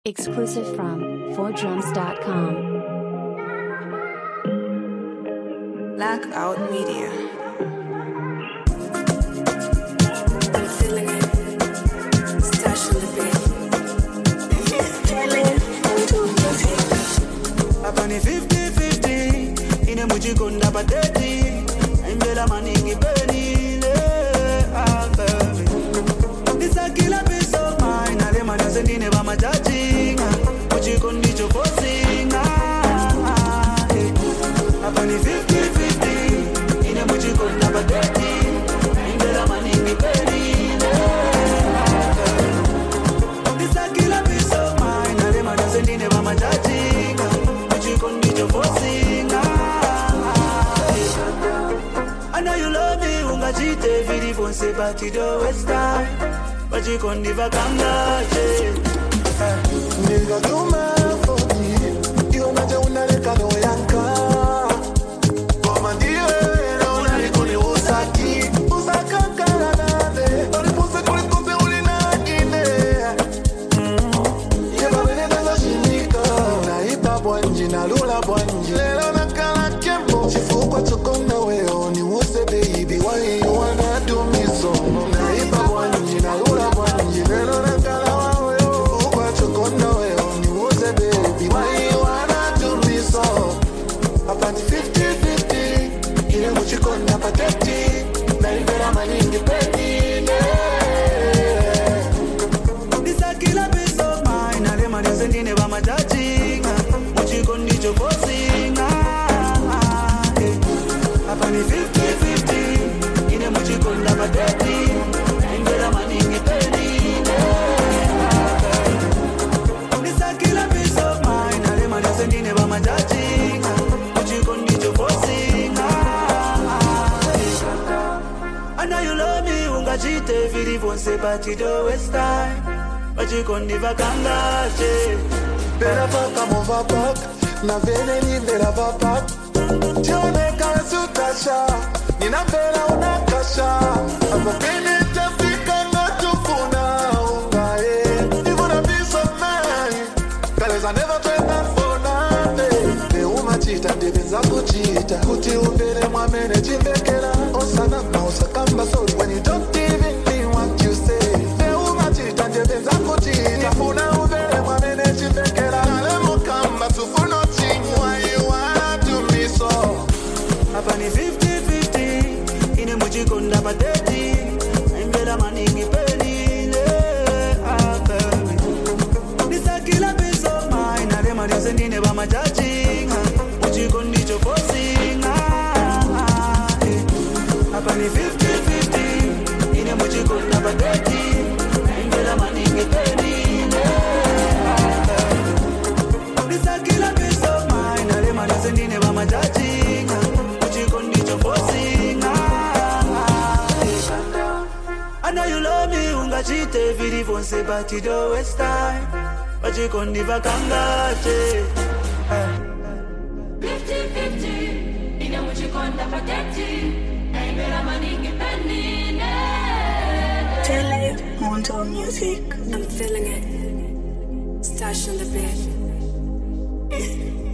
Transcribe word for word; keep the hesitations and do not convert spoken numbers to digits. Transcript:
Exclusive from four drums dot com. Blackout Media. I'm feeling it. Stash in the bed. Apani fifty fifty. Ine mujikonda pateti. Imbela maningi beni. This a killer piece of mine. Ale manase ndine ba majaji. Mujikondi cho forcing. Apani fifty fifty. Ine mujikonda pateti. Imbela maningi beni. This a killer piece of mine. Ale manase ndine ba majaji. Mujikondi cho forcing. I know you love me, ungachite vidi fonse batido waste time. But you can't never come back. Nigga do my foti, io na una le cado yanka. Come dire, una le con usaki, usaka kanade. Ori puse con cose ulina ine. Ye ba bene da shinika, na ipa bwanji na lula bwanji. Lelo na kala kembo, chifukwa tukonga wewe ni wose baby, why you wanna do me so? Na ipa bwanji na lula bwanji. Lelo na kala wewe, chifukwa tukonga wewe ni wose baby, why you wanna do me so? Apani fifty fifty, ile muchikonda pateti, na libera maningi penine. This a killer piece of mine. Ale manase ndine ba majaji. Mujikondi cho forcing. Apani fifty fifty. Ine muchikonda pateti. Imbela maningi beni. This a killer piece of mine. Ale manase ndine ba majaji. Mujikondi cho forcing. I know you love me, ungachite vidi fonse batido waste time. But you can't never come back. Better fuck, I'm over back. Na vene ni vera va back. Tione kansu kasha. Nina vera una kasha. Aba pene tafika na tufuna ungae. Even a piece of mind. Cause I never felt that for nothing. De uma chita, de benza kuchita. Kuti ubele mwamene chimbekela. Osana na osakamba sorry when you don't even mean what you say. De uma chita, de benza kuchita. Funa ubele mwamene chimbekela. Nale mukamba tufuna chingu. Why you wanna do me so? Apani fifty fifty. Ine mujikonda pateti. Imbela maningi beni. This a killer piece of mine. Ale manase ndine ba majaji. Mujikondi cho forcing. Apani fifty fifty. Ine mujikonda pateti. Imbela maningi beni. This a killer piece of mine. Ale manase ndine ba majaji. Mujikondi cho forcing. I know you love me, ungachite vidi fonse batido waste time. But you can't never come back. fifty fifty. Ine muchikonda pateti. Imbela maningi penine. Tele Monto Music. I'm feeling it. Stash in the bed.